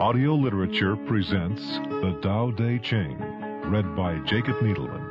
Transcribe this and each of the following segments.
Audio Literature presents The Tao Te Ching, read by Jacob Needleman.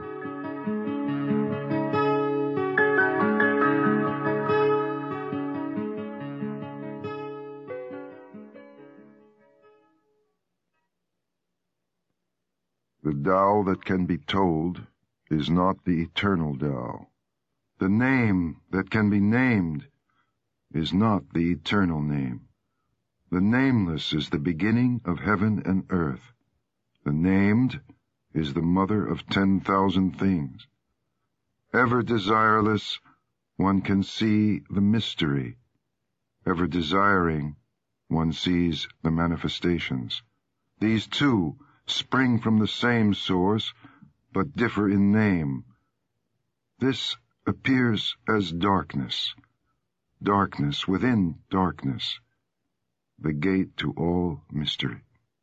The Tao that can be told is not the eternal Tao. The name that can be named is not the eternal name. The nameless is the beginning of heaven and earth. The named is the mother of 10,000 things. Ever desireless, one can see the mystery. Ever desiring, one sees the manifestations. These two spring from the same source, but differ in name. This appears as darkness, darkness within darkness, the gate to all mystery.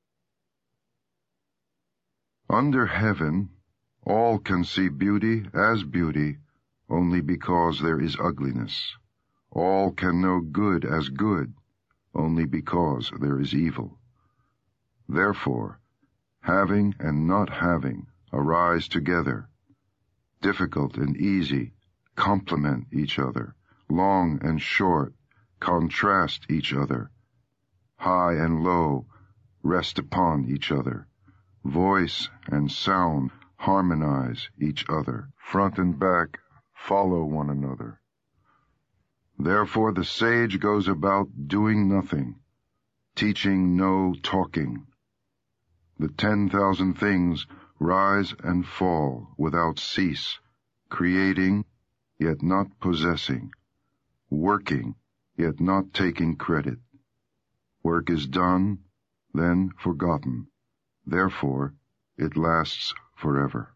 Under heaven, all can see beauty as beauty only because there is ugliness. All can know good as good only because there is evil. Therefore, having and not having arise together. Difficult and easy complement each other. Long and short contrast each other. High and low rest upon each other. Voice and sound harmonize each other. Front and back follow one another. Therefore the sage goes about doing nothing, teaching no talking. The 10,000 things rise and fall without cease, creating, yet not possessing, working, yet not taking credit. Work is done, then forgotten. Therefore, it lasts forever.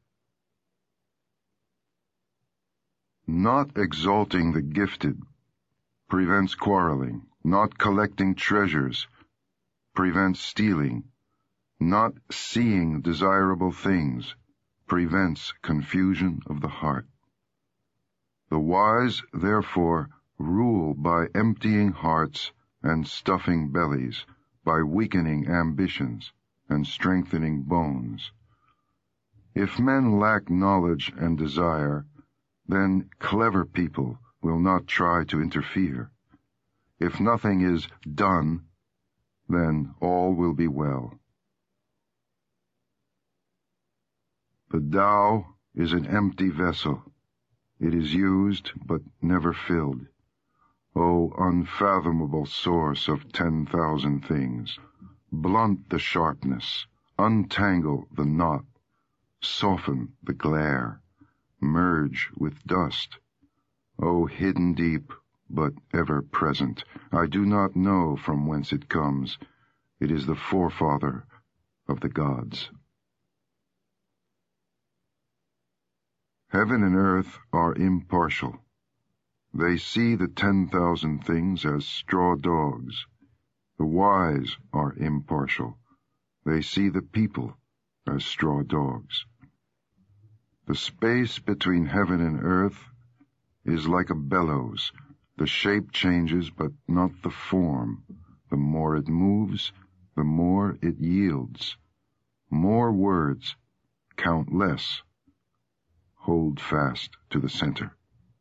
Not exalting the gifted prevents quarreling. Not collecting treasures prevents stealing. Not seeing desirable things prevents confusion of the heart. The wise, therefore, rule by emptying hearts and stuffing bellies, by weakening ambitions and strengthening bones. If men lack knowledge and desire, then clever people will not try to interfere. If nothing is done, then all will be well. The Tao is an empty vessel. It is used, but never filled. O unfathomable source of 10,000 things, blunt the sharpness, untangle the knot, soften the glare, merge with dust. O hidden deep, but ever present, I do not know from whence it comes. It is the forefather of the gods. Heaven and earth are impartial. They see the 10,000 things as straw dogs. The wise are impartial. They see the people as straw dogs. The space between heaven and earth is like a bellows. The shape changes, but not the form. The more it moves, the more it yields. More words count less. Hold fast to the center.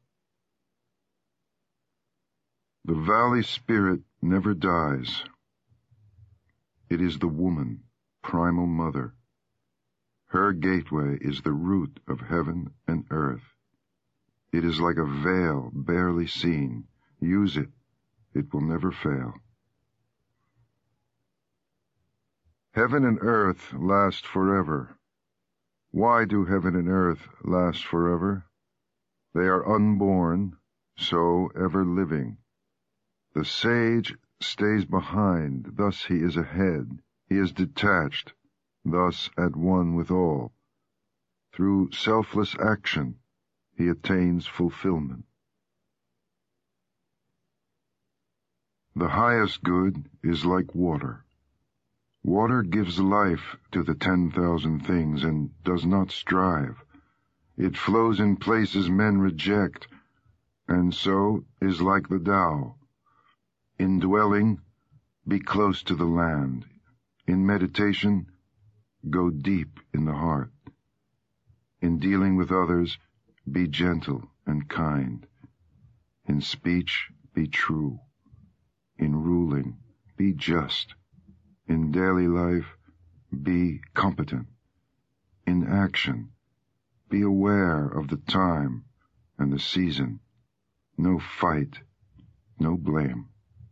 The valley spirit never dies. It is the woman, primal mother. Her gateway is the root of heaven and earth. It is like a veil barely seen. Use it. It will never fail. Heaven and earth last forever. Why do heaven and earth last forever? They are unborn, so ever living. The sage stays behind, thus he is ahead. He is detached, thus at one with all. Through selfless action, he attains fulfillment. The highest good is like water. Water gives life to the 10,000 things and does not strive. It flows in places men reject, and so is like the Tao. In dwelling, be close to the land. In meditation, go deep in the heart. In dealing with others, be gentle and kind. In speech, be true. In ruling, be just. In daily life, be competent. In action, be aware of the time and the season. No fight, no blame.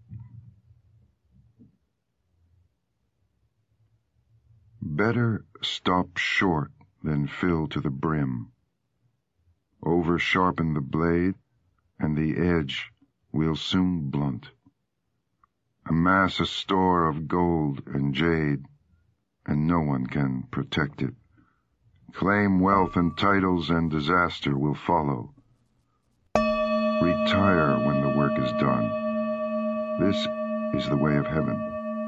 Better stop short than fill to the brim. Over-sharpen the blade, and the edge will soon blunt. Amass a store of gold and jade, and no one can protect it. Claim wealth and titles, and disaster will follow. Retire when the work is done. This is the way of heaven.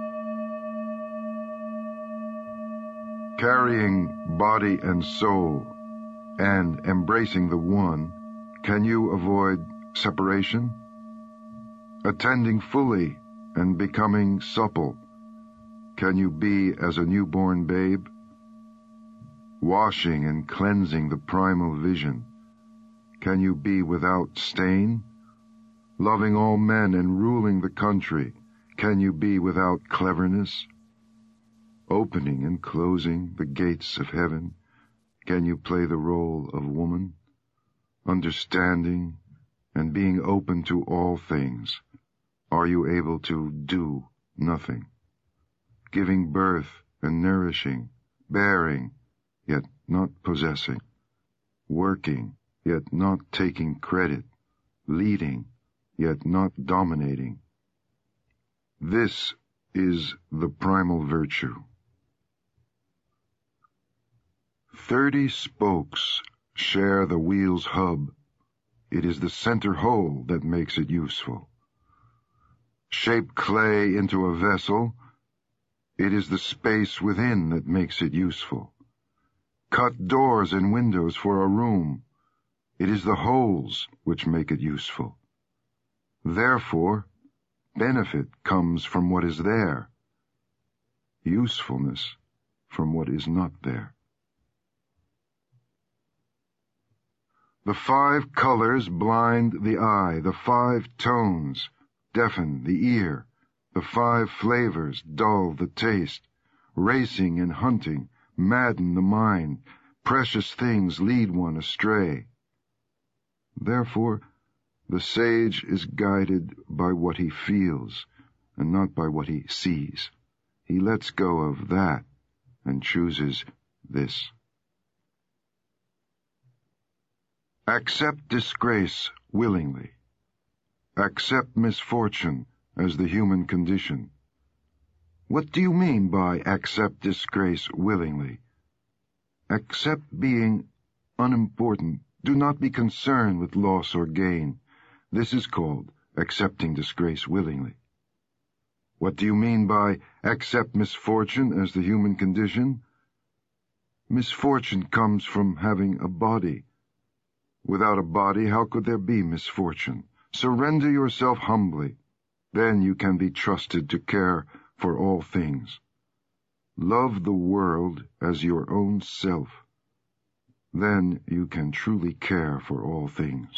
Carrying body and soul and embracing the one, can you avoid separation? Attending fully and becoming supple, can you be as a newborn babe? Washing and cleansing the primal vision, can you be without stain? Loving all men and ruling the country, can you be without cleverness? Opening and closing the gates of heaven, can you play the role of woman? Understanding and being open to all things, are you able to do nothing? Giving birth and nourishing, bearing, yet not possessing, working, yet not taking credit, leading, yet not dominating. This is the primal virtue. 30 spokes share the wheel's hub. It is the center hole that makes it useful. Shape clay into a vessel. It is the space within that makes it useful. Cut doors and windows for a room. It is the holes which make it useful. Therefore, benefit comes from what is there, usefulness from what is not there. The 5 colors blind the eye, the 5 tones deafen the ear, the 5 flavors dull the taste, racing and hunting madden the mind, precious things lead one astray. Therefore, the sage is guided by what he feels, and not by what he sees. He lets go of that and chooses this. Accept disgrace willingly. Accept misfortune as the human condition. What do you mean by accept disgrace willingly? Accept being unimportant. Do not be concerned with loss or gain. This is called accepting disgrace willingly. What do you mean by accept misfortune as the human condition? Misfortune comes from having a body. Without a body, how could there be misfortune? Surrender yourself humbly. Then you can be trusted to care for all things. Love the world as your own self. Then you can truly care for all things.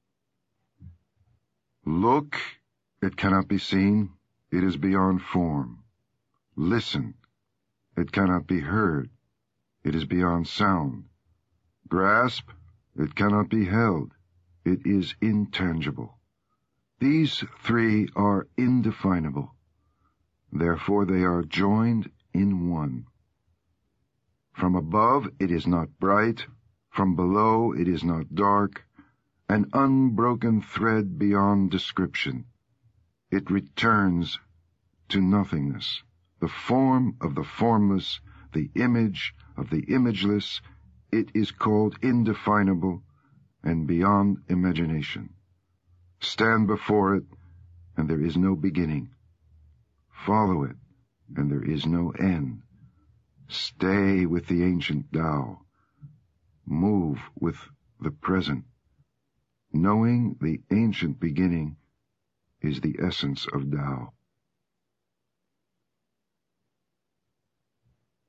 Look, it cannot be seen. It is beyond form. Listen, it cannot be heard. It is beyond sound. Grasp, it cannot be held. It is intangible. These 3 are indefinable. Therefore they are joined in one. From above it is not bright. From below it is not dark. An unbroken thread beyond description. It returns to nothingness, the form of the formless, the image of the imageless. It is called indefinable and beyond imagination. Stand before it, and there is no beginning. Follow it, and there is no end. Stay with the ancient Tao. Move with the present. Knowing the ancient beginning is the essence of Tao.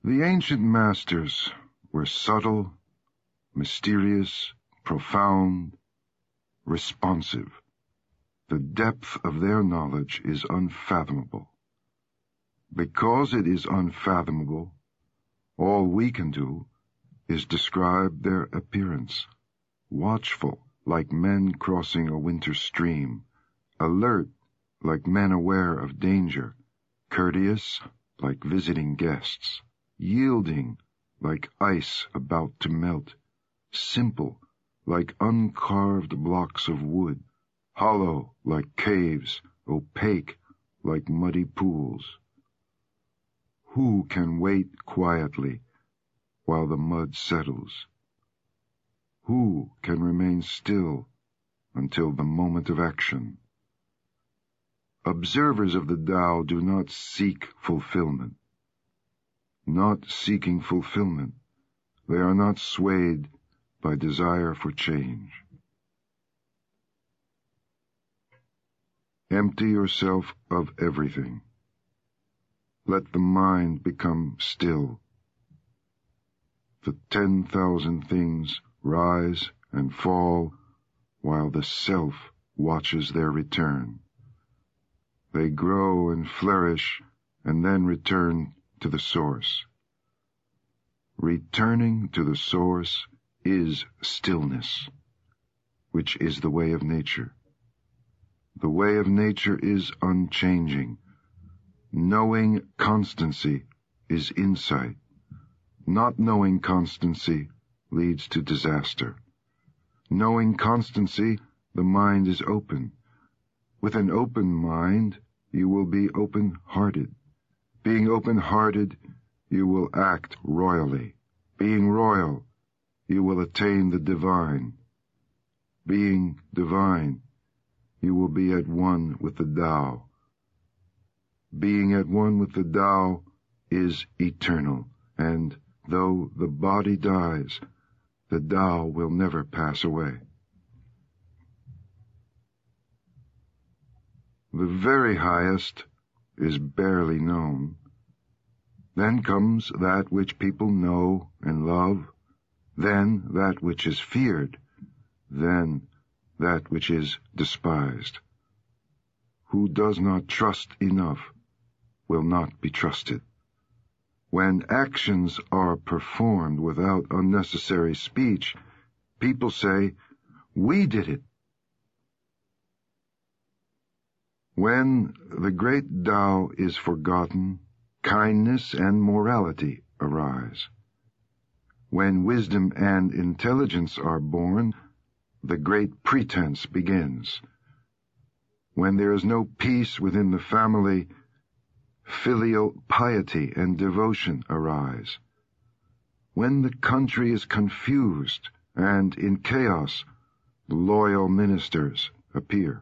The ancient masters were subtle, mysterious, profound, responsive. The depth of their knowledge is unfathomable. Because it is unfathomable, all we can do is describe their appearance. Watchful, like men crossing a winter stream. Alert, like men aware of danger. Courteous, like visiting guests. Yielding, like ice about to melt. Simple, like uncarved blocks of wood. Hollow, like caves. Opaque, like muddy pools. Who can wait quietly while the mud settles? Who can remain still until the moment of action? Observers of the Tao do not seek fulfillment. Not seeking fulfillment, they are not swayed by desire for change. Empty yourself of everything. Let the mind become still. The 10,000 things rise and fall while the self watches their return. They grow and flourish and then return to the source. Returning to the source is stillness, which is the way of nature. The way of nature is unchanging. Knowing constancy is insight. Not knowing constancy leads to disaster. Knowing constancy, the mind is open. With an open mind, you will be open-hearted. Being open-hearted, you will act royally. Being royal, you will attain the divine. Being divine, you will be at one with the Tao. Being at one with the Tao is eternal, and though the body dies, the Tao will never pass away. The very highest is barely known. Then comes that which people know and love, then that which is feared, then that which is despised. Who does not trust enough will not be trusted. When actions are performed without unnecessary speech, people say, "We did it." When the great Tao is forgotten, kindness and morality arise. When wisdom and intelligence are born, the great pretense begins. When there is no peace within the family, filial piety and devotion arise. When the country is confused and in chaos, loyal ministers appear.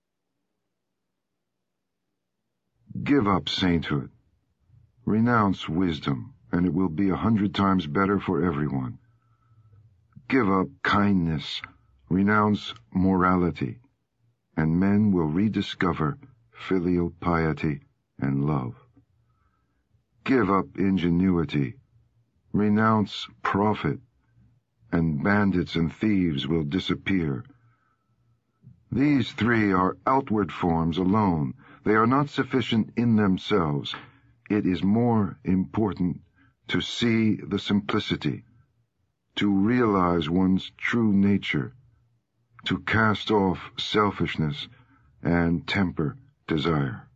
Give up sainthood. Renounce wisdom, and it will be 100 times better for everyone. Give up kindness. Renounce morality, and men will rediscover filial piety and love. Give up ingenuity. Renounce profit, and bandits and thieves will disappear. These three are outward forms alone. They are not sufficient in themselves. It is more important to see the simplicity, to realize one's true nature, to cast off selfishness and temper desire.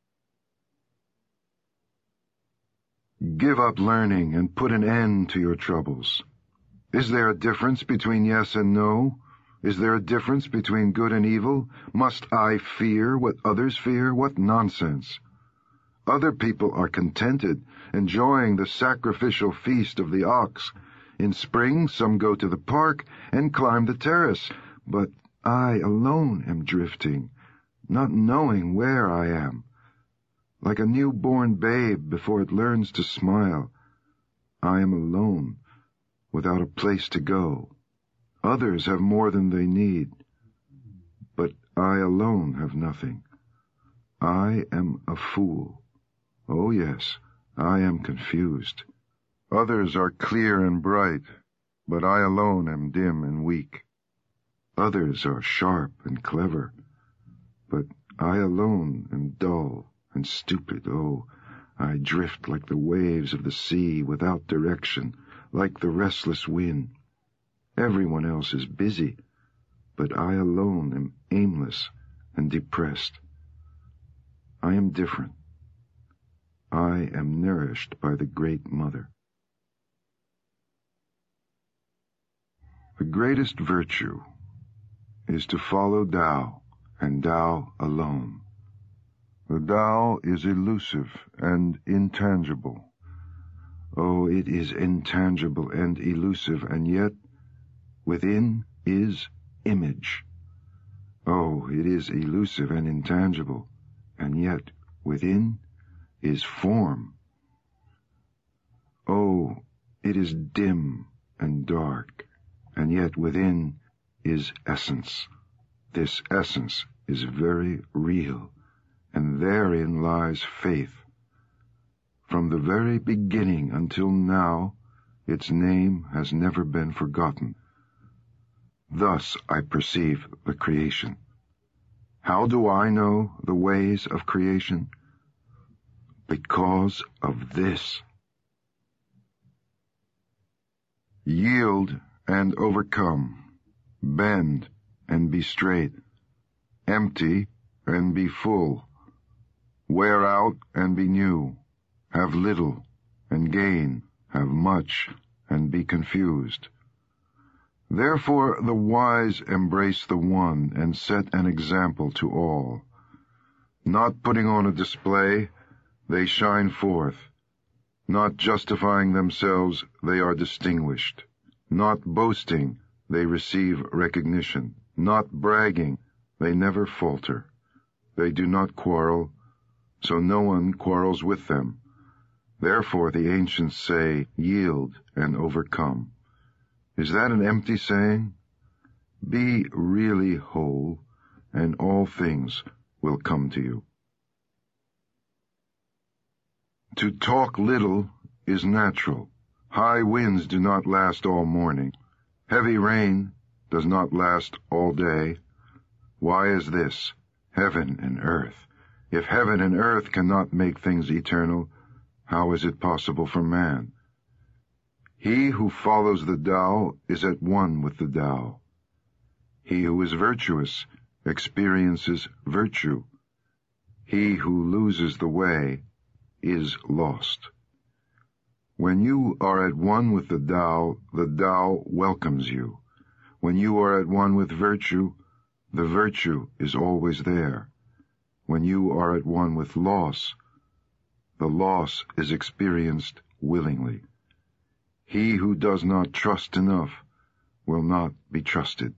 Give up learning and put an end to your troubles. Is there a difference between yes and no? Is there a difference between good and evil? Must I fear what others fear? What nonsense! Other people are contented, enjoying the sacrificial feast of the ox. In spring, some go to the park and climb the terrace, but I alone am drifting, not knowing where I am. Like a newborn babe before it learns to smile, I am alone, without a place to go. Others have more than they need, but I alone have nothing. I am a fool. Oh yes, I am confused. Others are clear and bright, but I alone am dim and weak. Others are sharp and clever, but I alone am dull and stupid. Oh, I drift like the waves of the sea without direction, like the restless wind. Everyone else is busy, but I alone am aimless and depressed. I am different. I am nourished by the Great Mother. The greatest virtue is to follow Tao, and Tao alone. The Tao is elusive and intangible. Oh, it is intangible and elusive, and yet within is image. Oh, it is elusive and intangible, and yet within is form. Oh, it is dim and dark, and yet within is essence. This essence is very real, and therein lies faith. From the very beginning until now, its name has never been forgotten. Thus I perceive the creation. How do I know the ways of creation? Because of this. Yield and overcome. Bend and be straight. Empty and be full. Wear out and be new. Have little and gain. Have much and be confused. Therefore the wise embrace the one and set an example to all. Not putting on a display, they shine forth. Not justifying themselves, they are distinguished. Not boasting, they receive recognition. Not bragging, they never falter. They do not quarrel, so no one quarrels with them. Therefore the ancients say, yield and overcome. Is that an empty saying? Be really whole, and all things will come to you. To talk little is natural. High winds do not last all morning. Heavy rain does not last all day. Why is this? Heaven and earth. If heaven and earth cannot make things eternal, how is it possible for man? He who follows the Tao is at one with the Tao. He who is virtuous experiences virtue. He who loses the way is lost. When you are at one with the Tao welcomes you. When you are at one with virtue, the virtue is always there. When you are at one with loss, the loss is experienced willingly. He who does not trust enough will not be trusted.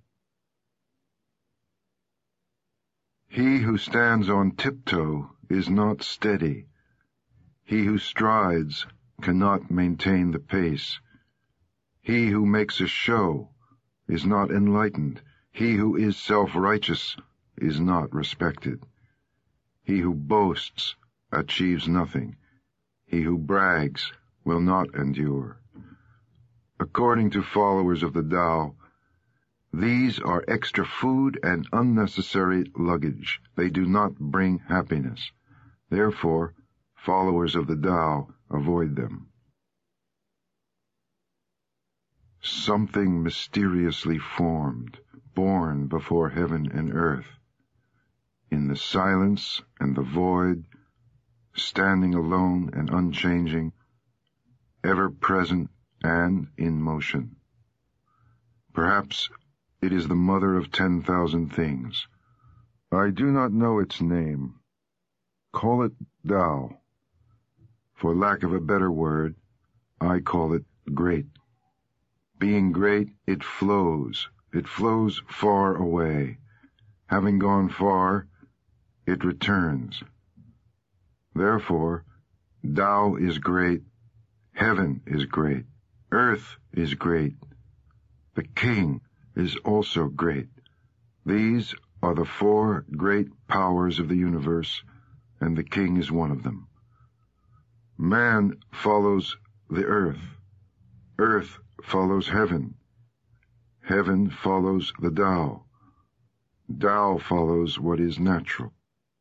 He who stands on tiptoe is not steady. He who strides cannot maintain the pace. He who makes a show is not enlightened. He who is self-righteous is not respected. He who boasts achieves nothing. He who brags will not endure. According to followers of the Tao, these are extra food and unnecessary luggage. They do not bring happiness. Therefore, followers of the Tao avoid them. Something mysteriously formed, born before heaven and earth, in the silence and the void, standing alone and unchanging, ever present and in motion. Perhaps it is the mother of 10,000 things. I do not know its name. Call it Tao. For lack of a better word, I call it great. Being great, it flows far away. Having gone far, it returns. Therefore, Tao is great, heaven is great, earth is great, the king is also great. These are the four great powers of the universe, and the king is one of them. Man follows the earth, Earth follows heaven. Heaven follows the Tao. Tao follows what is natural.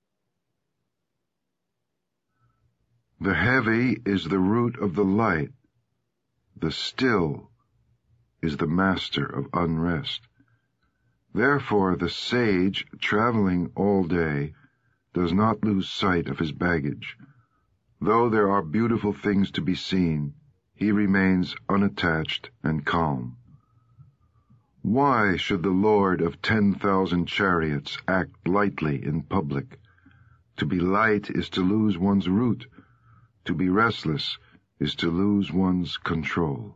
The heavy is the root of the light. The still is the master of unrest. Therefore the sage, traveling all day, does not lose sight of his baggage. Though there are beautiful things to be seen, he remains unattached and calm. Why should the Lord of 10,000 chariots act lightly in public? To be light is to lose one's root. To be restless is to lose one's control.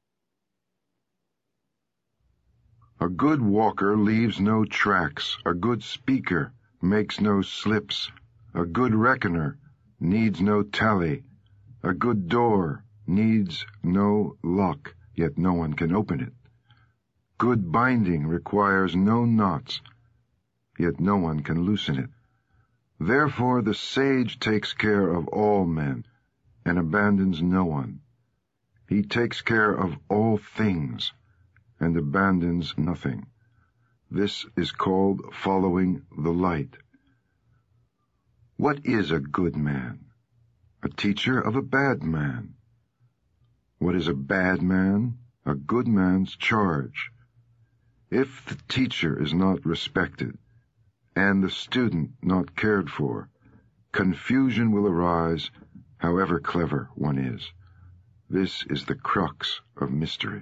A good walker leaves no tracks. A good speaker makes no slips. A good reckoner needs no tally. A good door needs no lock, yet no one can open it. Good binding requires no knots, yet no one can loosen it. Therefore the sage takes care of all men and abandons no one. He takes care of all things and abandons nothing. This is called following the light. What is a good man? A teacher of a bad man. What is a bad man? A good man's charge. If the teacher is not respected, and the student not cared for, confusion will arise, however clever one is. This is the crux of mystery.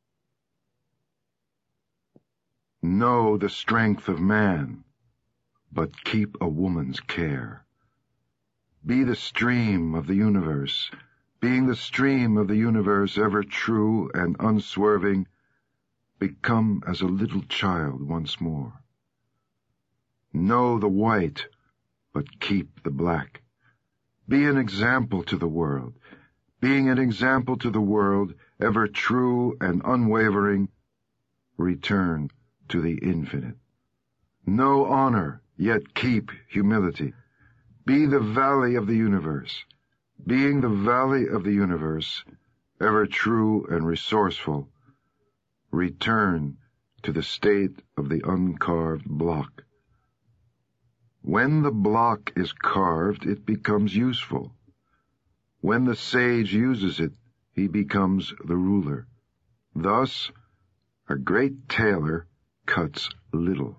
Know the strength of man, but keep a woman's care. Be the stream of the universe. Being the stream of the universe, ever true and unswerving, become as a little child once more. Know the white, but keep the black. Be an example to the world. Being an example to the world, ever true and unwavering, return to the infinite. Know honor, yet keep humility. Be the valley of the universe. Being the valley of the universe, ever true and resourceful, return to the state of the uncarved block. When the block is carved, it becomes useful. When the sage uses it, he becomes the ruler. Thus, a great tailor cuts little.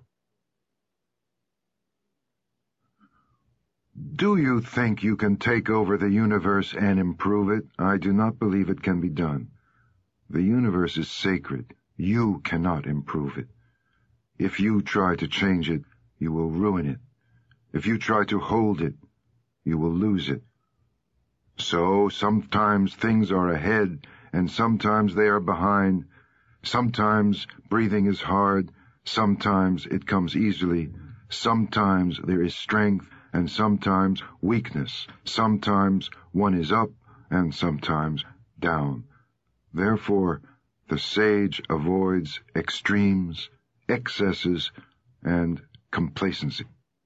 Do you think you can take over the universe and improve it? I do not believe it can be done. The universe is sacred. You cannot improve it. If you try to change it, you will ruin it. If you try to hold it, you will lose it. So sometimes things are ahead, and sometimes they are behind. Sometimes breathing is hard. Sometimes it comes easily. Sometimes there is strength, and sometimes weakness. Sometimes one is up, and sometimes down. Therefore, the sage avoids extremes, excesses, and complacency.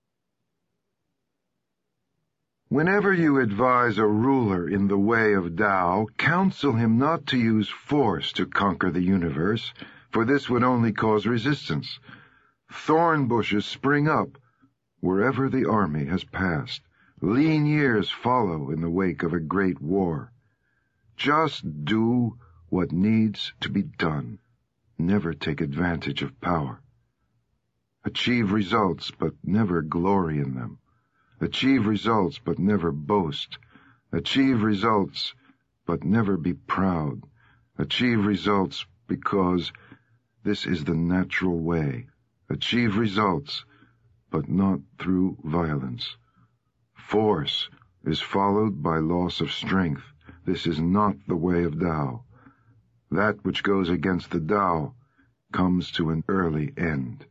Whenever you advise a ruler in the way of Tao, counsel him not to use force to conquer the universe, for this would only cause resistance. Thorn bushes spring up wherever the army has passed. Lean years follow in the wake of a great war. Just do what needs to be done. Never take advantage of power. Achieve results, but never glory in them. Achieve results, but never boast. Achieve results, but never be proud. Achieve results because this is the natural way. Achieve results, but not through violence. Force is followed by loss of strength. This is not the way of Tao. That which goes against the Tao comes to an early end.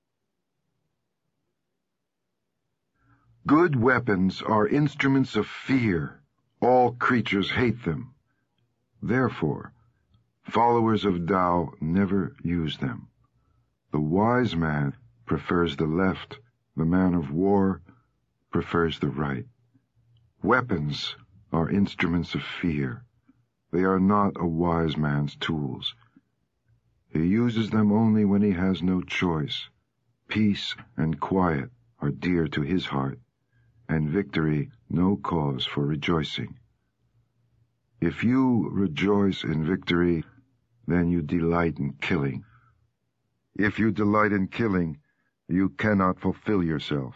Good weapons are instruments of fear. All creatures hate them. Therefore, followers of Tao never use them. The wise man prefers the left. The man of war prefers the right. Weapons are instruments of fear. They are not a wise man's tools. He uses them only when he has no choice. Peace and quiet are dear to his heart, and victory no cause for rejoicing. If you rejoice in victory, then you delight in killing. If you delight in killing, you cannot fulfill yourself.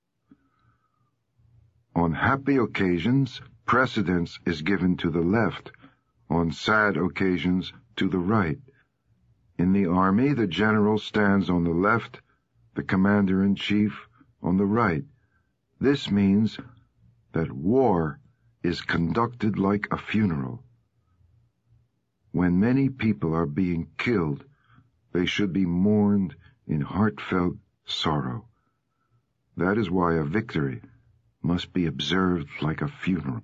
On happy occasions, precedence is given to the left, on sad occasions to the right. In the army, the general stands on the left, the commander-in-chief on the right. This means that war is conducted like a funeral. When many people are being killed, they should be mourned in heartfelt sorrow. That is why a victory must be observed like a funeral.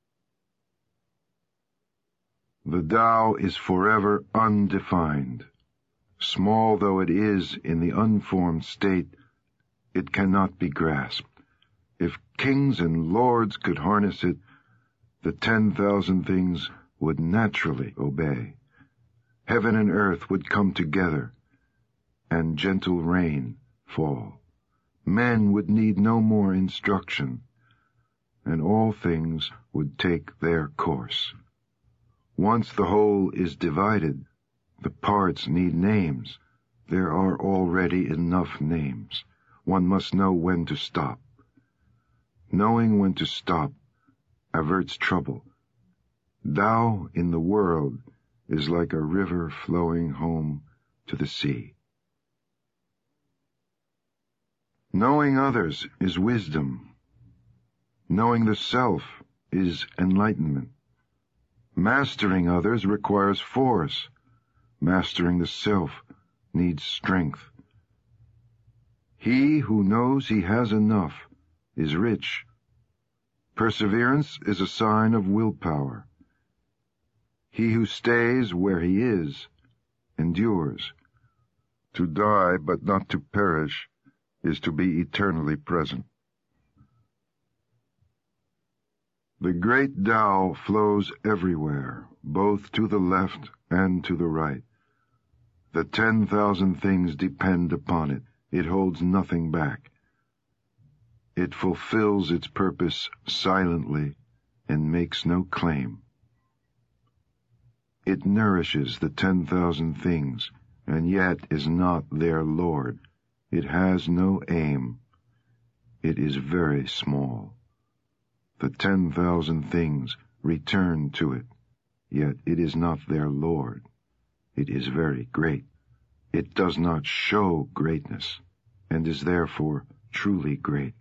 The Tao is forever undefined. Small though it is in the unformed state, it cannot be grasped. If kings and lords could harness it, the 10,000 things would naturally obey. Heaven and earth would come together, and gentle rain fall. Men would need no more instruction, and all things would take their course. Once the whole is divided, the parts need names. There are already enough names. One must know when to stop. Knowing when to stop averts trouble. Tao in the world is like a river flowing home to the sea. Knowing others is wisdom. Knowing the self is enlightenment. Mastering others requires force. Mastering the self needs strength. He who knows he has enough is rich. Perseverance is a sign of willpower. He who stays where he is endures. To die but not to perish is to be eternally present. The great Tao flows everywhere, both to the left and to the right. The 10,000 things depend upon it. It holds nothing back. It fulfills its purpose silently and makes no claim. It nourishes the 10,000 things, and yet is not their lord. It has no aim. It is very small. The 10,000 things return to it, yet it is not their lord. It is very great. It does not show greatness, and is therefore truly great.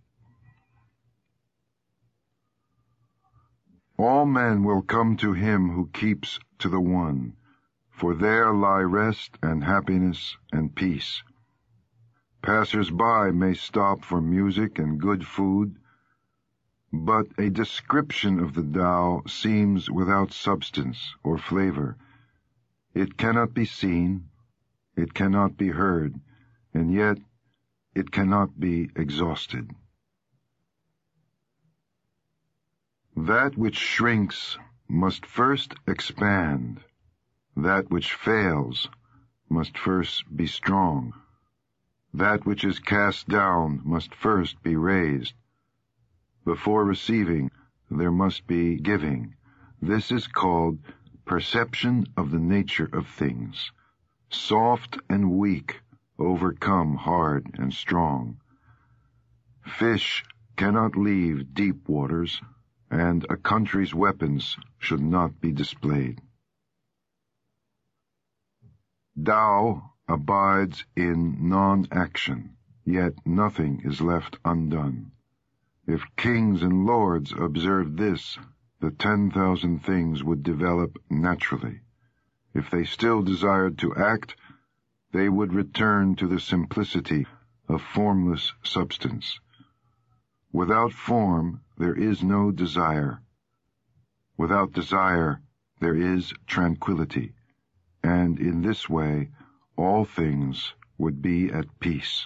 All men will come to him who keeps to the One, for there lie rest and happiness and peace. Passers-by may stop for music and good food, but a description of the Tao seems without substance or flavor. It cannot be seen, it cannot be heard, and yet it cannot be exhausted. That which shrinks must first expand. That which fails must first be strong. That which is cast down must first be raised. Before receiving, there must be giving. This is called perception of the nature of things. Soft and weak overcome hard and strong. Fish cannot leave deep waters, and a country's weapons should not be displayed. Tao abides in non-action, yet nothing is left undone. If kings and lords observed this, the 10,000 things would develop naturally. If they still desired to act, they would return to the simplicity of formless substance. Without form, there is no desire. Without desire, there is tranquility, and in this way, all things would be at peace.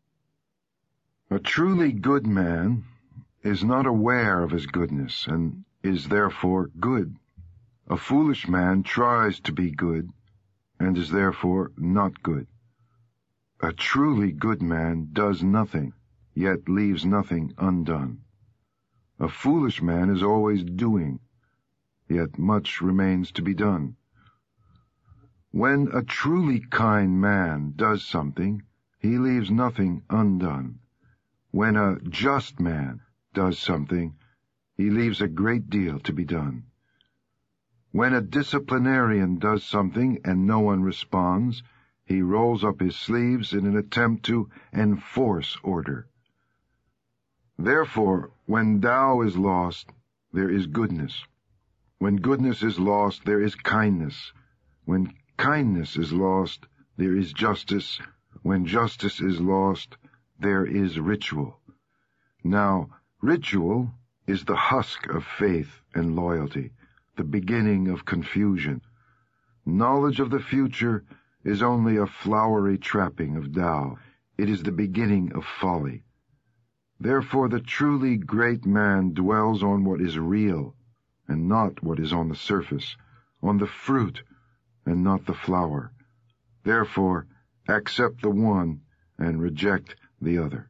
A truly good man is not aware of his goodness and is therefore good. A foolish man tries to be good, and is therefore not good. A truly good man does nothing, yet leaves nothing undone. A foolish man is always doing, yet much remains to be done. When a truly kind man does something, he leaves nothing undone. When a just man does something, he leaves a great deal to be done. When a disciplinarian does something and no one responds, he rolls up his sleeves in an attempt to enforce order. Therefore, when Tao is lost, there is goodness. When goodness is lost, there is kindness. When kindness is lost, there is justice. When justice is lost, there is ritual. Now, ritual is the husk of faith and loyalty, the beginning of confusion. Knowledge of the future is only a flowery trapping of Tao. It is the beginning of folly. Therefore the truly great man dwells on what is real, and not what is on the surface, on the fruit, and not the flower. Therefore accept the one and reject the other.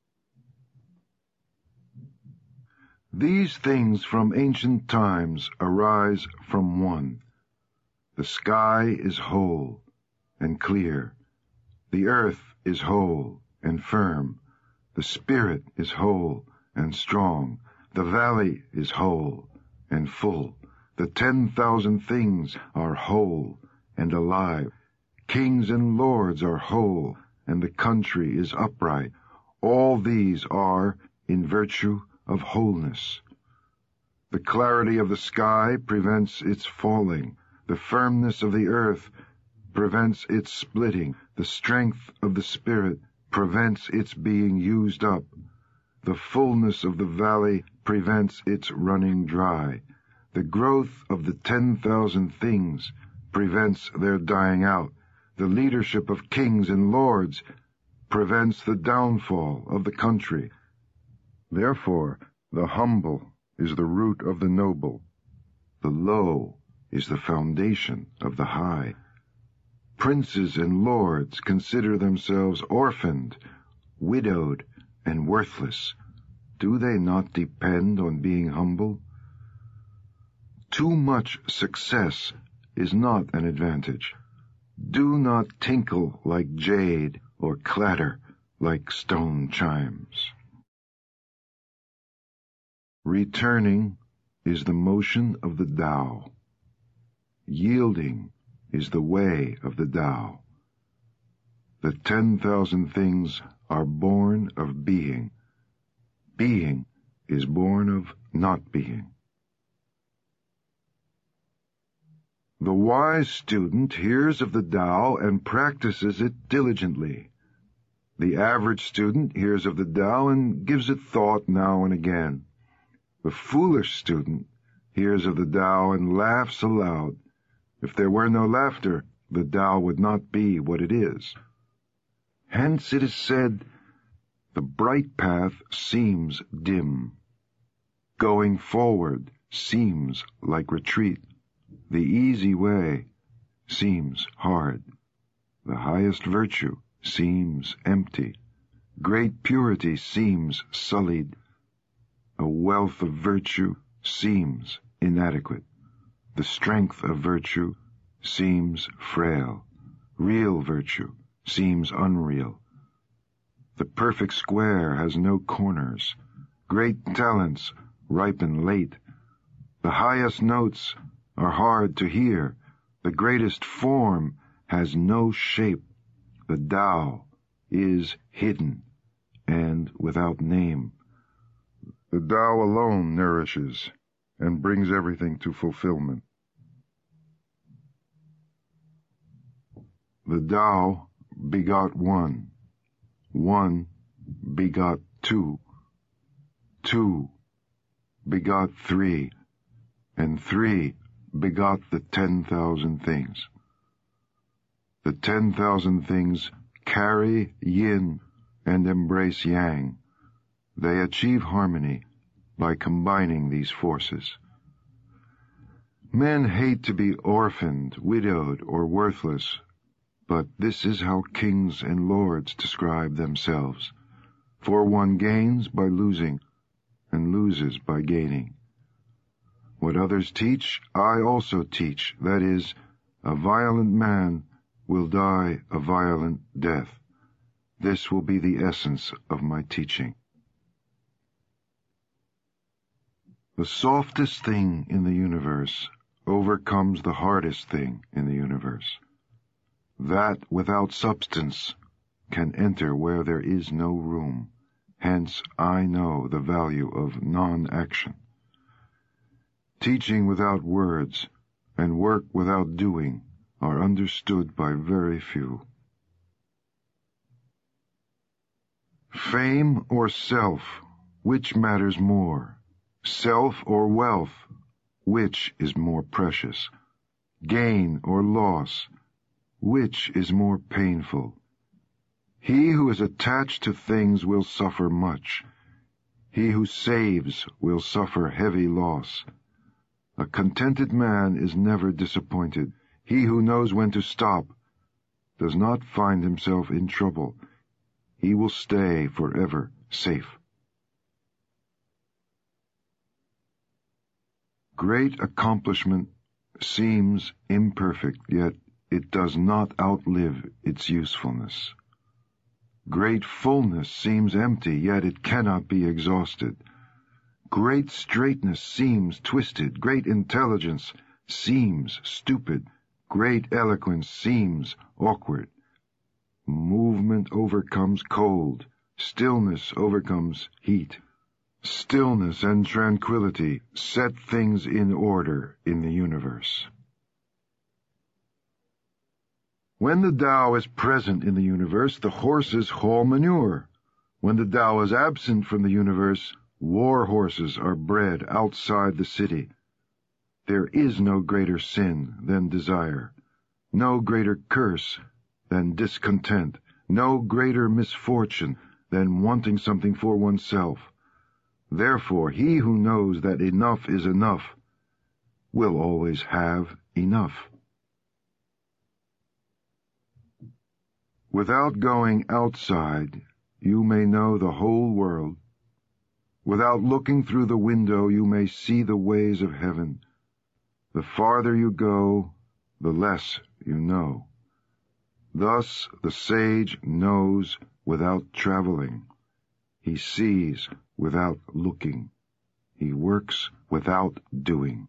These things from ancient times arise from one. The sky is whole and clear. The earth is whole and firm. The spirit is whole and strong. The valley is whole and full. The 10,000 things are whole and alive. Kings and lords are whole, and the country is upright. All these are in virtue of wholeness. The clarity of the sky prevents its falling. The firmness of the earth prevents its splitting. The strength of the spirit prevents its being used up. The fullness of the valley prevents its running dry. The growth of the 10,000 things prevents their dying out. The leadership of kings and lords prevents the downfall of the country. Therefore, the humble is the root of the noble. The low is the foundation of the high. Princes and lords consider themselves orphaned, widowed, and worthless. Do they not depend on being humble? Too much success is not an advantage. Do not tinkle like jade or clatter like stone chimes. Returning is the motion of the Tao. Yielding is the way of the Tao. The 10,000 things are born of being. Being is born of not being. The wise student hears of the Tao and practices it diligently. The average student hears of the Tao and gives it thought now and again. The foolish student hears of the Tao and laughs aloud. If there were no laughter, the Tao would not be what it is. Hence it is said, the bright path seems dim. Going forward seems like retreat. The easy way seems hard. The highest virtue seems empty. Great purity seems sullied. A wealth of virtue seems inadequate. The strength of virtue seems frail. Real virtue seems unreal. The perfect square has no corners. Great talents ripen late. The highest notes are hard to hear. The greatest form has no shape. The Tao is hidden and without name. The Tao alone nourishes and brings everything to fulfillment. The Tao begot one. One begot two. Two begot three. And three begot the 10,000 things. The 10,000 things carry yin and embrace yang. They achieve harmony by combining these forces. Men hate to be orphaned, widowed, or worthless, but this is how kings and lords describe themselves. For one gains by losing, and loses by gaining. What others teach, I also teach, that is, a violent man will die a violent death. This will be the essence of my teaching. The softest thing in the universe overcomes the hardest thing in the universe. That without substance can enter where there is no room. Hence I know the value of non-action. Teaching without words and work without doing are understood by very few. Fame or self, which matters more? Self or wealth, which is more precious? Gain or loss, which is more painful? He who is attached to things will suffer much. He who saves will suffer heavy loss. A contented man is never disappointed. He who knows when to stop does not find himself in trouble. He will stay forever safe. Great accomplishment seems imperfect, yet it does not outlive its usefulness. Great fullness seems empty, yet it cannot be exhausted. Great straightness seems twisted. Great intelligence seems stupid. Great eloquence seems awkward. Movement overcomes cold. Stillness overcomes heat. Stillness and tranquility set things in order in the universe. When the Tao is present in the universe, the horses haul manure. When the Tao is absent from the universe, war horses are bred outside the city. There is no greater sin than desire, no greater curse than discontent, no greater misfortune than wanting something for oneself. Therefore, he who knows that enough is enough will always have enough. Without going outside, you may know the whole world. Without looking through the window, you may see the ways of heaven. The farther you go, the less you know. Thus the sage knows without traveling. He sees without looking. He works without doing.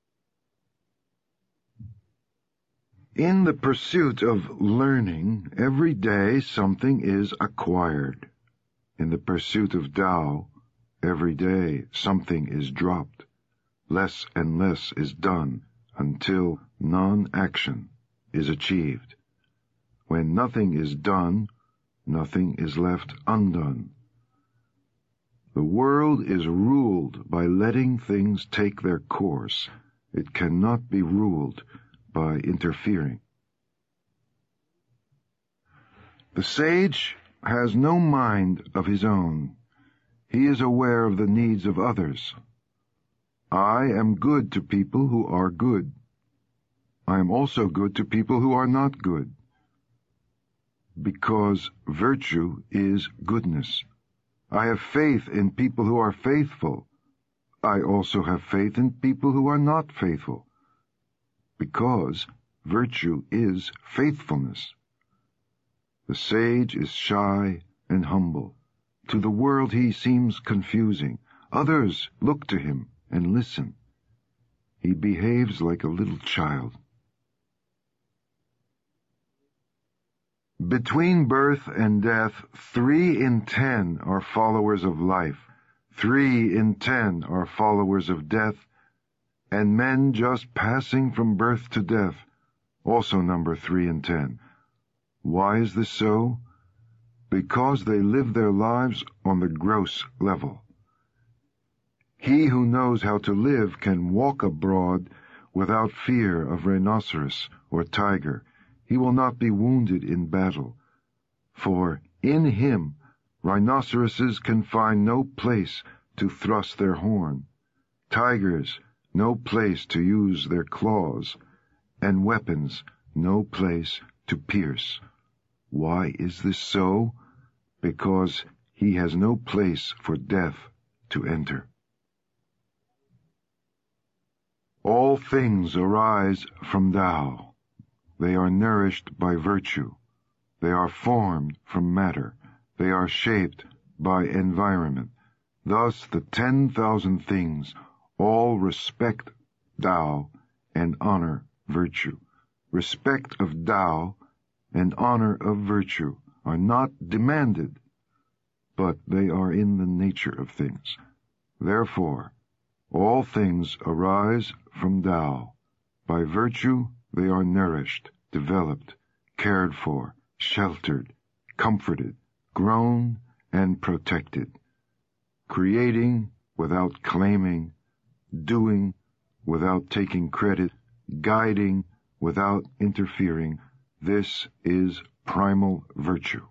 In the pursuit of learning, every day something is acquired. In the pursuit of Tao, every day something is dropped. Less and less is done until non-action is achieved. When nothing is done, nothing is left undone. The world is ruled by letting things take their course. It cannot be ruled by interfering. The sage has no mind of his own. He is aware of the needs of others. I am good to people who are good. I am also good to people who are not good. Because virtue is goodness. I have faith in people who are faithful. I also have faith in people who are not faithful. Because virtue is faithfulness. The sage is shy and humble. To the world he seems confusing. Others look to him and listen. He behaves like a little child. Between birth and death, 3 in 10 are followers of life, 3 in 10 are followers of death, and men just passing from birth to death also number 3 in 10. Why is this so? Because they live their lives on the gross level. He who knows how to live can walk abroad without fear of rhinoceros or tiger. He will not be wounded in battle, for in him rhinoceroses can find no place to thrust their horn. Tigers no place to use their claws, and weapons no place to pierce. Why is this so? Because he has no place for death to enter. All things arise from Tao. They are nourished by virtue. They are formed from matter. They are shaped by environment. Thus the 10,000 things all respect Tao and honor virtue. Respect of Tao and honor of virtue are not demanded, but they are in the nature of things. Therefore, all things arise from Tao. By virtue they are nourished, developed, cared for, sheltered, comforted, grown, and protected. Creating without claiming, doing without taking credit, guiding without interfering, this is primal virtue.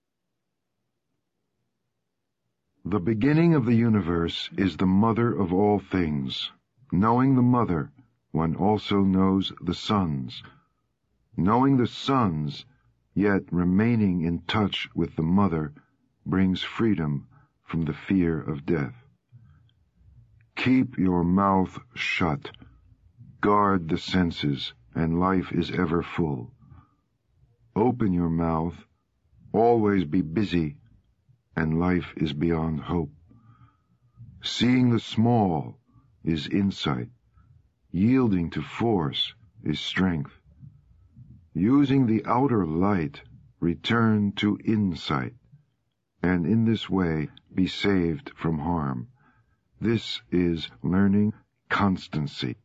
The beginning of the universe is the mother of all things. Knowing the mother, one also knows the sons. Knowing the sons, yet remaining in touch with the mother, brings freedom from the fear of death. Keep your mouth shut. Guard the senses, and life is ever full. Open your mouth. Always be busy, and life is beyond hope. Seeing the small is insight. Yielding to force is strength. Using the outer light, return to insight, and in this way be saved from harm. This is learning constancy.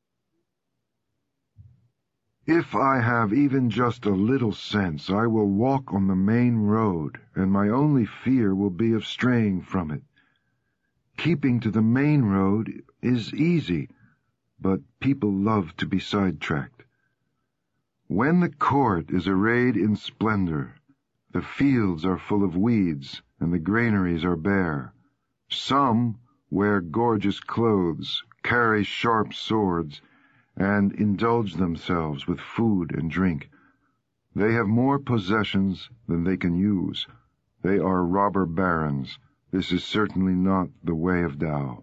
If I have even just a little sense, I will walk on the main road, and my only fear will be of straying from it. Keeping to the main road is easy, but people love to be sidetracked. When the court is arrayed in splendor, the fields are full of weeds, and the granaries are bare. Some wear gorgeous clothes, carry sharp swords, and indulge themselves with food and drink. They have more possessions than they can use. They are robber barons. This is certainly not the way of Tao.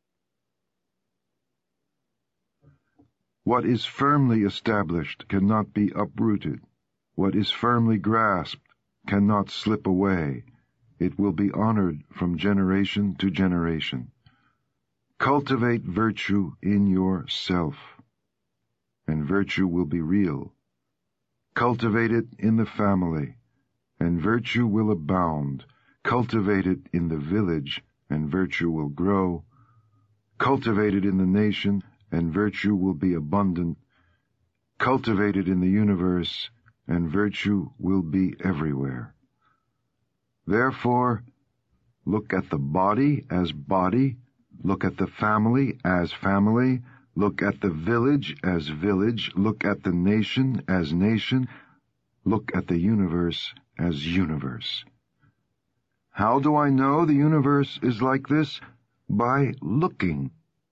What is firmly established cannot be uprooted. What is firmly grasped cannot slip away. It will be honored from generation to generation. Cultivate virtue in yourself, and virtue will be real. Cultivate it in the family, and virtue will abound. Cultivate it in the village, and virtue will grow. Cultivate it in the nation, and virtue will be abundant. Cultivate it in the universe, and virtue will be everywhere. Therefore, look at the body as body, look at the family as family, look at the village as village, look at the nation as nation, look at the universe as universe. How do I know the universe is like this? By looking.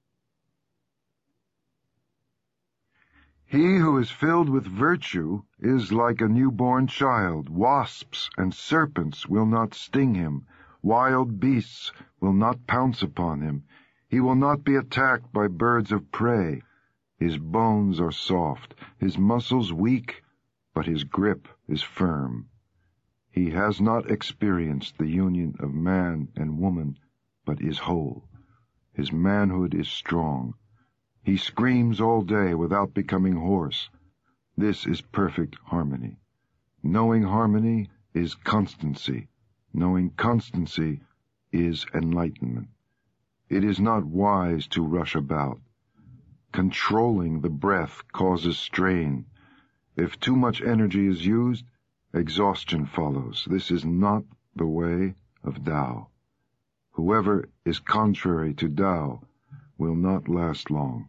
He who is filled with virtue is like a newborn child. Wasps and serpents will not sting him. Wild beasts will not pounce upon him. He will not be attacked by birds of prey. His bones are soft, his muscles weak, but his grip is firm. He has not experienced the union of man and woman, but is whole. His manhood is strong. He screams all day without becoming hoarse. This is perfect harmony. Knowing harmony is constancy. Knowing constancy is enlightenment. It is not wise to rush about. Controlling the breath causes strain. If too much energy is used, exhaustion follows. This is not the way of Tao. Whoever is contrary to Tao will not last long.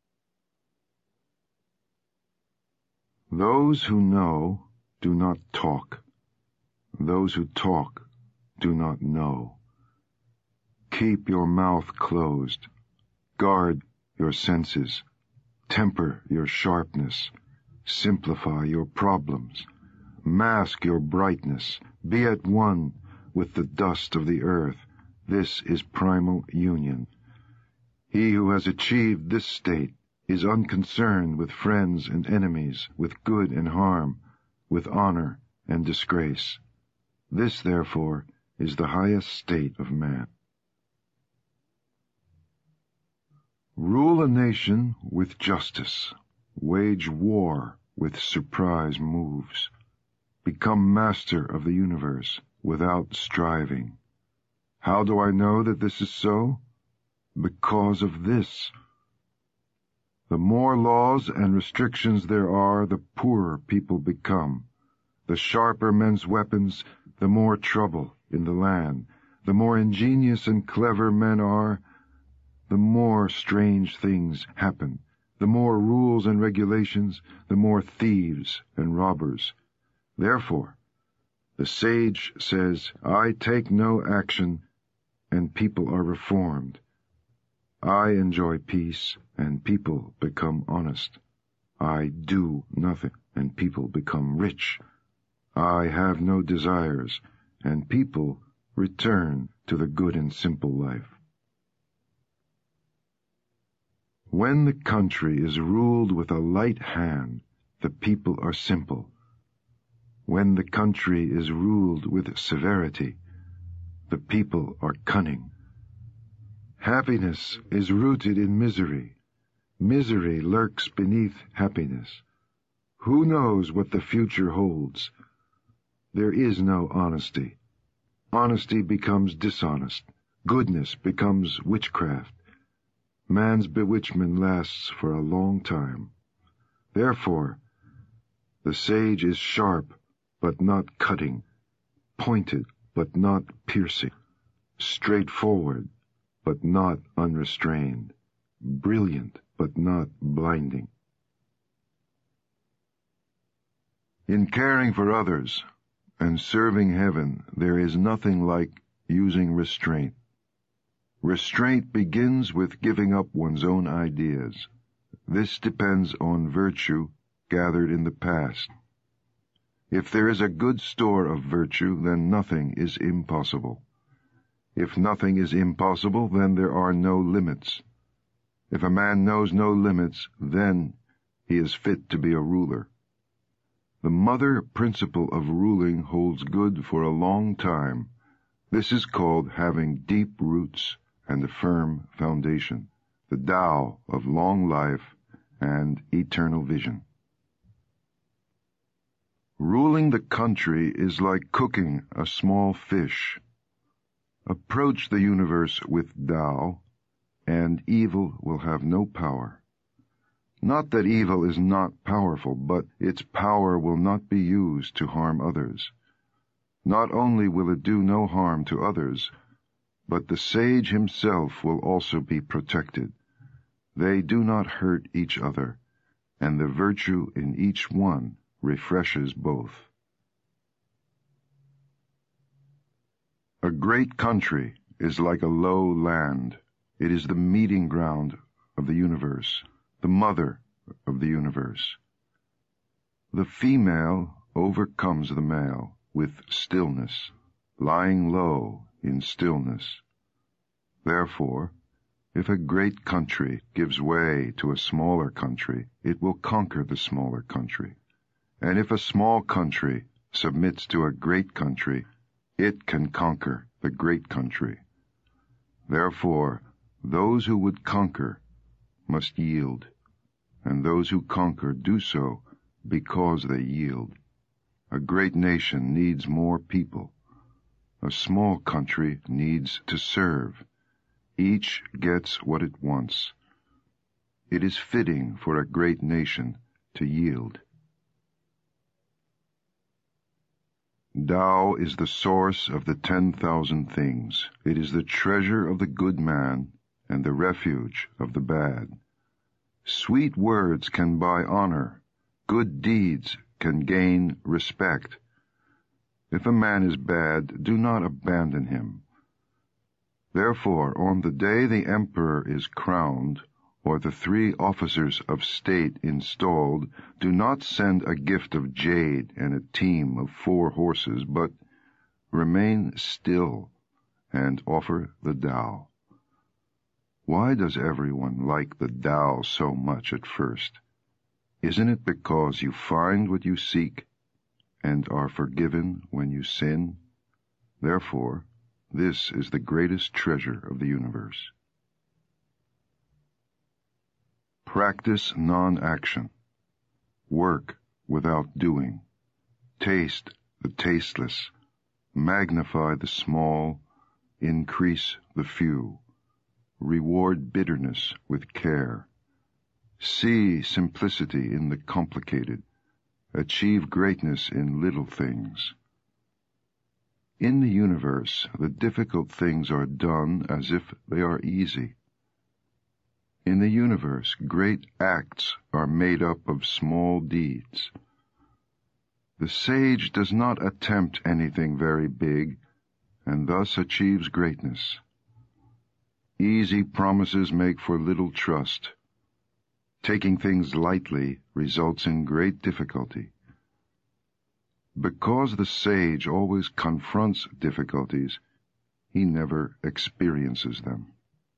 Those who know do not talk. Those who talk do not know. Keep your mouth closed. Guard your senses, temper your sharpness, simplify your problems, mask your brightness, be at one with the dust of the earth. This is primal union. He who has achieved this state is unconcerned with friends and enemies, with good and harm, with honor and disgrace. This, therefore, is the highest state of man. Rule a nation with justice. Wage war with surprise moves. Become master of the universe without striving. How do I know that this is so? Because of this. The more laws and restrictions there are, the poorer people become. The sharper men's weapons, the more trouble in the land. The more ingenious and clever men are, the more strange things happen. The more rules and regulations, the more thieves and robbers. Therefore, the sage says, I take no action, and people are reformed. I enjoy peace, and people become honest. I do nothing, and people become rich. I have no desires, and people return to the good and simple life. When the country is ruled with a light hand, the people are simple. When the country is ruled with severity, the people are cunning. Happiness is rooted in misery. Misery lurks beneath happiness. Who knows what the future holds? There is no honesty. Honesty becomes dishonest. Goodness becomes witchcraft. Man's bewitchment lasts for a long time. Therefore, the sage is sharp, but not cutting, pointed, but not piercing, straightforward, but not unrestrained, brilliant, but not blinding. In caring for others and serving heaven, there is nothing like using restraint. Restraint begins with giving up one's own ideas. This depends on virtue gathered in the past. If there is a good store of virtue, then nothing is impossible. If nothing is impossible, then there are no limits. If a man knows no limits, then he is fit to be a ruler. The mother principle of ruling holds good for a long time. This is called having deep roots and a firm foundation, the Tao of long life and eternal vision. Ruling the country is like cooking a small fish. Approach the universe with Tao, and evil will have no power. Not that evil is not powerful, but its power will not be used to harm others. Not only will it do no harm to others, but the sage himself will also be protected. They do not hurt each other, and the virtue in each one refreshes both. A great country is like a low land. It is the meeting ground of the universe, the mother of the universe. The female overcomes the male with stillness, lying low in stillness. Therefore, if a great country gives way to a smaller country, it will conquer the smaller country. And if a small country submits to a great country, it can conquer the great country. Therefore, those who would conquer must yield, and those who conquer do so because they yield. A great nation needs more people. A small country needs to serve. Each gets what it wants. It is fitting for a great nation to yield. Tao is the source of the 10,000 things. It is the treasure of the good man and the refuge of the bad. Sweet words can buy honor. Good deeds can gain respect. If a man is bad, do not abandon him. Therefore, on the day the emperor is crowned, or the 3 officers of state installed do not send a gift of jade and a team of 4 horses, but remain still and offer the Tao. Why does everyone like the Tao so much at first? Isn't it because you find what you seek and are forgiven when you sin? Therefore, this is the greatest treasure of the universe. Practice non-action. Work without doing. Taste the tasteless. Magnify the small. Increase the few. Reward bitterness with care. See simplicity in the complicated. Achieve greatness in little things. In the universe, the difficult things are done as if they are easy. In the universe, great acts are made up of small deeds. The sage does not attempt anything very big, and thus achieves greatness. Easy promises make for little trust. Taking things lightly results in great difficulty. Because the sage always confronts difficulties, he never experiences them.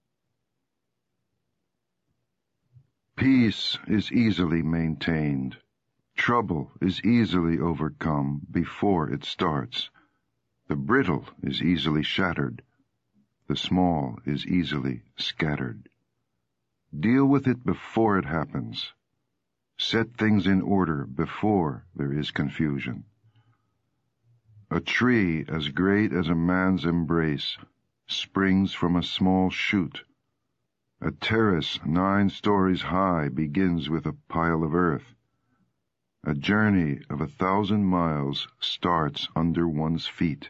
Peace is easily maintained. Trouble is easily overcome before it starts. The brittle is easily shattered. The small is easily scattered. Deal with it before it happens. Set things in order before there is confusion. A tree as great as a man's embrace springs from a small shoot. A terrace 9 stories high begins with a pile of earth. A journey of 1,000 miles starts under one's feet.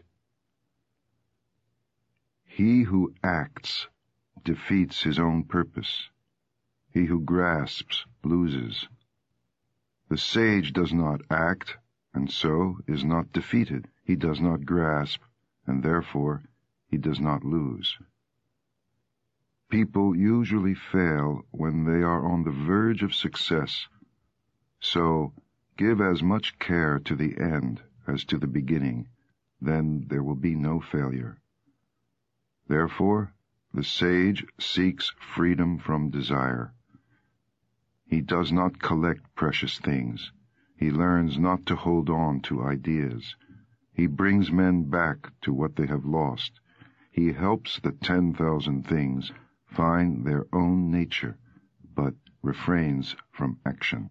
He who acts defeats his own purpose. He who grasps loses. The sage does not act, and so is not defeated. He does not grasp, and therefore he does not lose. People usually fail when they are on the verge of success, so give as much care to the end as to the beginning, then there will be no failure. Therefore, the sage seeks freedom from desire. He does not collect precious things. He learns not to hold on to ideas. He brings men back to what they have lost. He helps the 10,000 things find their own nature, but refrains from action.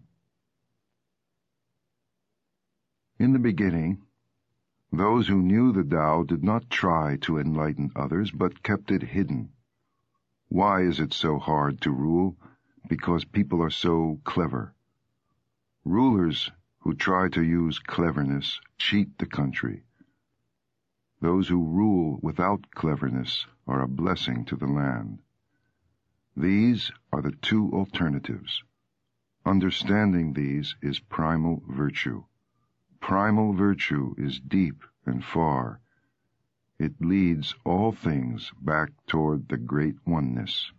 In the beginning, those who knew the Tao did not try to enlighten others, but kept it hidden. Why is it so hard to rule? Because people are so clever. Rulers who try to use cleverness cheat the country. Those who rule without cleverness are a blessing to the land. These are the 2 alternatives. Understanding these is primal virtue. Primal virtue is deep and far. It leads all things back toward the great oneness.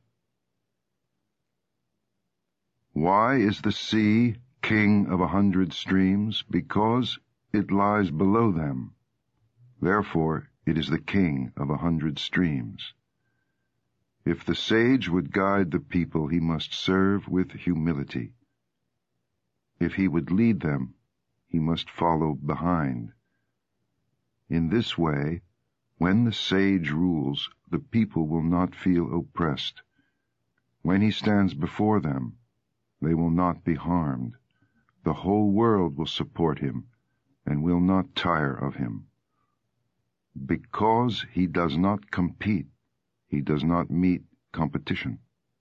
Why is the sea king of 100 streams? Because it lies below them. Therefore, it is the king of 100 streams. If the sage would guide the people, he must serve with humility. If he would lead them, he must follow behind. In this way, when the sage rules, the people will not feel oppressed. When he stands before them, they will not be harmed. The whole world will support him and will not tire of him. Because he does not compete, he does not meet competition.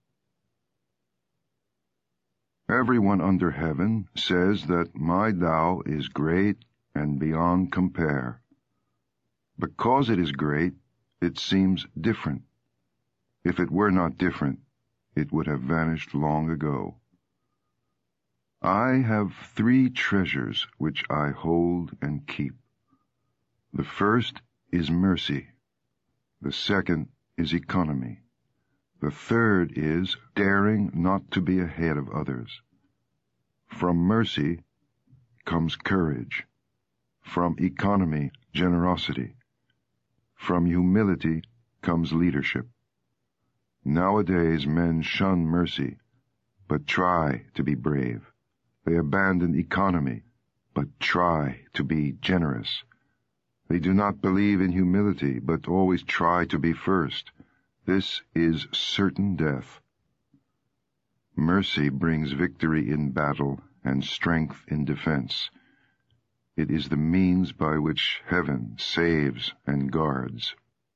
Everyone under heaven says that my Tao is great and beyond compare. Because it is great, it seems different. If it were not different, it would have vanished long ago. I have 3 treasures which I hold and keep. The first is mercy. The second is economy. The third is daring not to be ahead of others. From mercy comes courage. From economy, generosity. From humility comes leadership. Nowadays men shun mercy, but try to be brave. They abandon economy, but try to be generous. They do not believe in humility, but always try to be first. This is certain death. Mercy brings victory in battle and strength in defense. It is the means by which heaven saves and guards.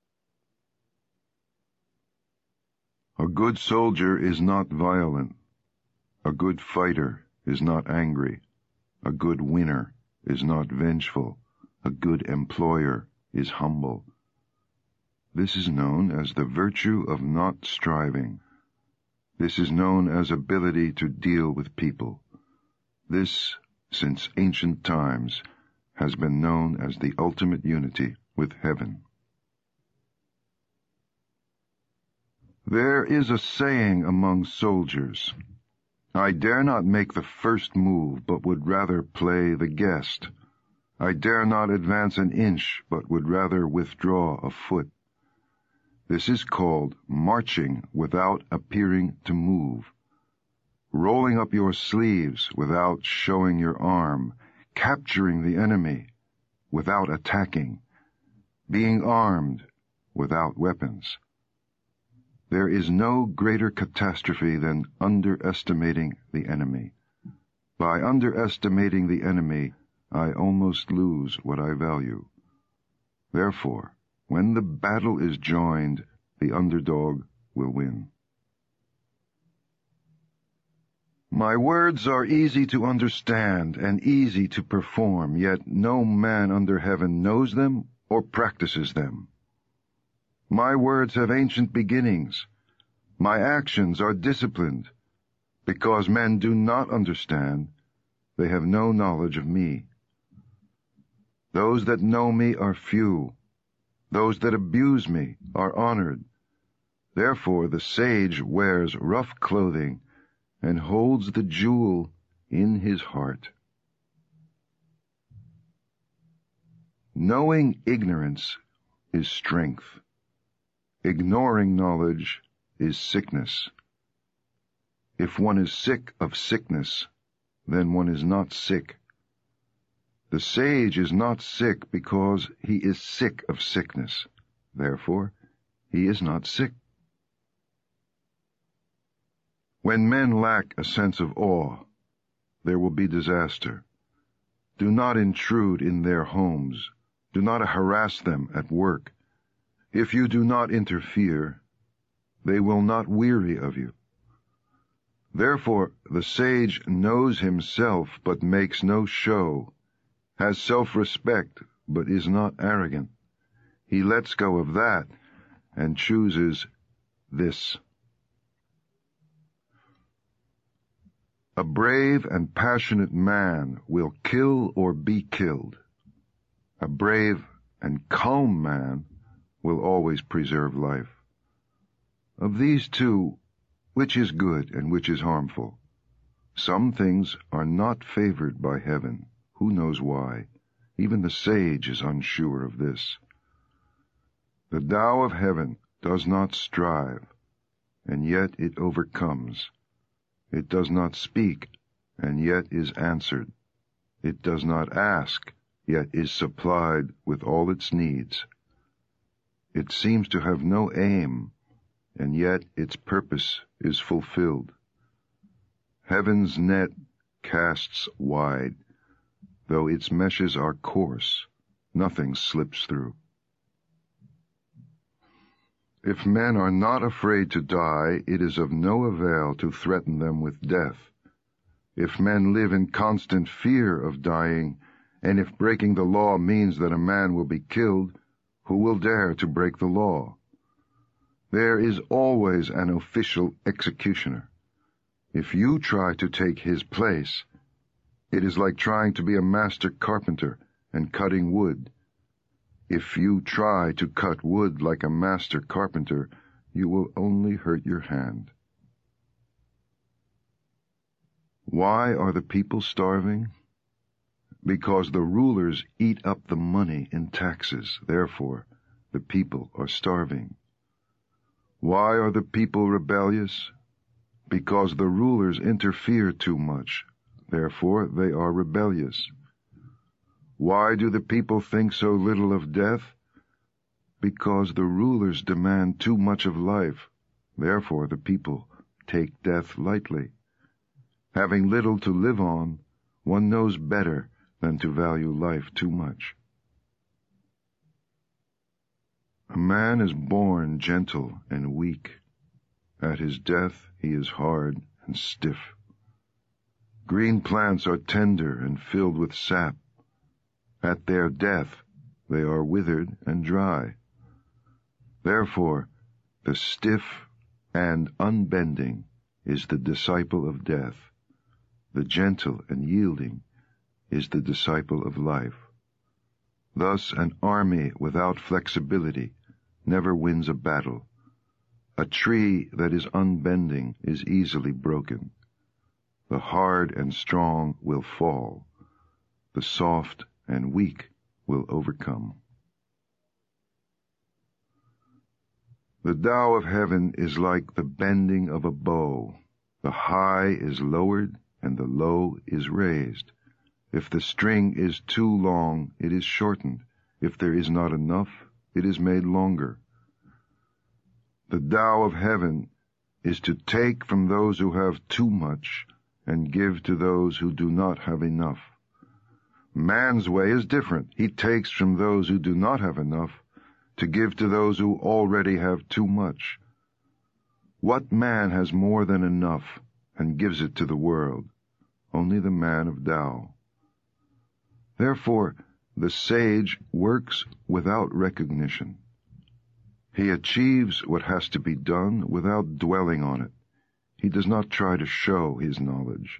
A good soldier is not violent. A good fighter is not angry. A good winner is not vengeful. A good employer is humble. This is known as the virtue of not striving. This is known as ability to deal with people. This, since ancient times, has been known as the ultimate unity with heaven. There is a saying among soldiers, "I dare not make the first move, but would rather play the guest. I dare not advance an inch, but would rather withdraw a foot." This is called marching without appearing to move, rolling up your sleeves without showing your arm, capturing the enemy without attacking, being armed without weapons. There is no greater catastrophe than underestimating the enemy. By underestimating the enemy, I almost lose what I value. Therefore, when the battle is joined, the underdog will win. My words are easy to understand and easy to perform, yet no man under heaven knows them or practices them. My words have ancient beginnings. My actions are disciplined. Because men do not understand, they have no knowledge of me. Those that know me are few. Those that abuse me are honored. Therefore the sage wears rough clothing and holds the jewel in his heart. Knowing ignorance is strength. Ignoring knowledge is sickness. If one is sick of sickness, then one is not sick. The sage is not sick because he is sick of sickness. Therefore, he is not sick. When men lack a sense of awe, there will be disaster. Do not intrude in their homes. Do not harass them at work. If you do not interfere, they will not weary of you. Therefore, the sage knows himself but makes no show, has self-respect but is not arrogant. He lets go of that and chooses this. A brave and passionate man will kill or be killed. A brave and calm man will always preserve life. Of these two, which is good and which is harmful? Some things are not favored by heaven. Who knows why? Even the sage is unsure of this. The Tao of heaven does not strive, and yet it overcomes. It does not speak, and yet is answered. It does not ask, yet is supplied with all its needs. It seems to have no aim, and yet its purpose is fulfilled. Heaven's net casts wide. Though its meshes are coarse, nothing slips through. If men are not afraid to die, it is of no avail to threaten them with death. If men live in constant fear of dying, and if breaking the law means that a man will be killed, who will dare to break the law? There is always an official executioner. If you try to take his place, it is like trying to be a master carpenter and cutting wood. If you try to cut wood like a master carpenter, you will only hurt your hand. Why are the people starving? Because the rulers eat up the money in taxes. Therefore, the people are starving. Why are the people rebellious? Because the rulers interfere too much. Therefore, they are rebellious. Why do the people think so little of death? Because the rulers demand too much of life. Therefore, the people take death lightly. Having little to live on, one knows better than to value life too much. A man is born gentle and weak. At his death he is hard and stiff. Green plants are tender and filled with sap. At their death they are withered and dry. Therefore, the stiff and unbending is the disciple of death. The gentle and yielding is the disciple of life. Thus, an army without flexibility never wins a battle. A tree that is unbending is easily broken. The hard and strong will fall. The soft and weak will overcome. The Tao of heaven is like the bending of a bow. The high is lowered and the low is raised. If the string is too long, it is shortened. If there is not enough, it is made longer. The Tao of heaven is to take from those who have too much and give to those who do not have enough. Man's way is different. He takes from those who do not have enough to give to those who already have too much. What man has more than enough and gives it to the world? Only the man of Tao. Therefore, the sage works without recognition. He achieves what has to be done without dwelling on it. He does not try to show his knowledge.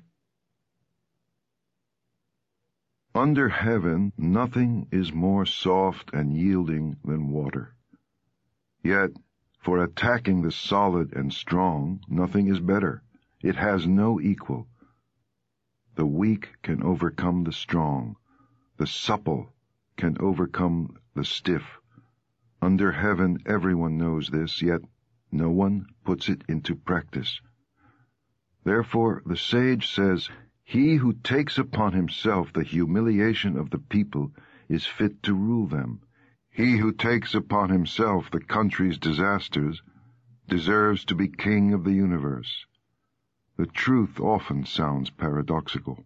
Under heaven, nothing is more soft and yielding than water. Yet, for attacking the solid and strong, nothing is better. It has no equal. The weak can overcome the strong. The supple can overcome the stiff. Under heaven, everyone knows this, yet no one puts it into practice. Therefore, the sage says, "He who takes upon himself the humiliation of the people is fit to rule them. He who takes upon himself the country's disasters deserves to be king of the universe." The truth often sounds paradoxical.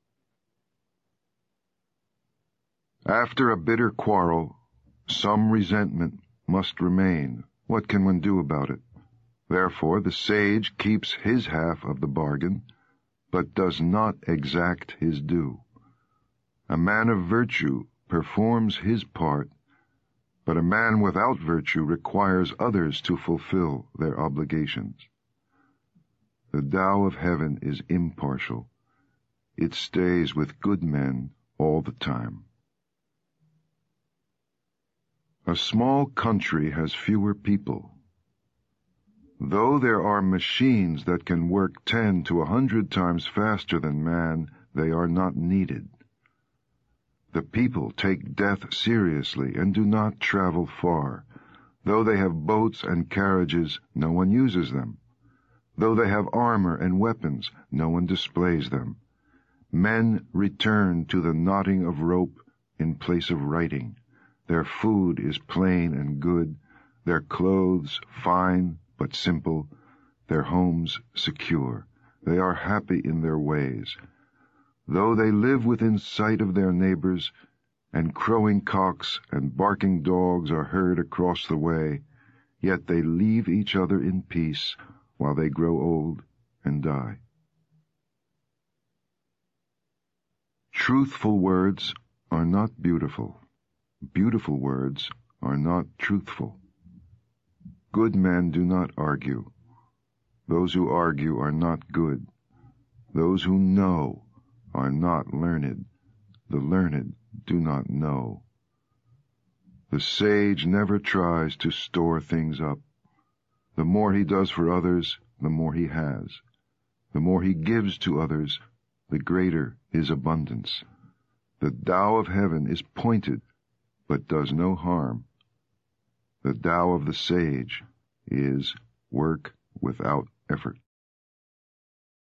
After a bitter quarrel, some resentment must remain. What can one do about it? Therefore, the sage keeps his half of the bargain, but does not exact his due. A man of virtue performs his part, but a man without virtue requires others to fulfill their obligations. The Tao of heaven is impartial. It stays with good men all the time. A small country has fewer people. Though there are machines that can work 10 to 100 times faster than man, they are not needed. The people take death seriously and do not travel far. Though they have boats and carriages, no one uses them. Though they have armor and weapons, no one displays them. Men return to the knotting of rope in place of writing. Their food is plain and good, their clothes fine but simple, their homes secure. They are happy in their ways. Though they live within sight of their neighbors, and crowing cocks and barking dogs are heard across the way, yet they leave each other in peace while they grow old and die. Truthful words are not beautiful. Beautiful words are not truthful. Good men do not argue. Those who argue are not good. Those who know are not learned. The learned do not know. The sage never tries to store things up. The more he does for others, the more he has. The more he gives to others, the greater his abundance. The Tao of heaven is pointed, but does no harm. The Tao of the sage is work without effort.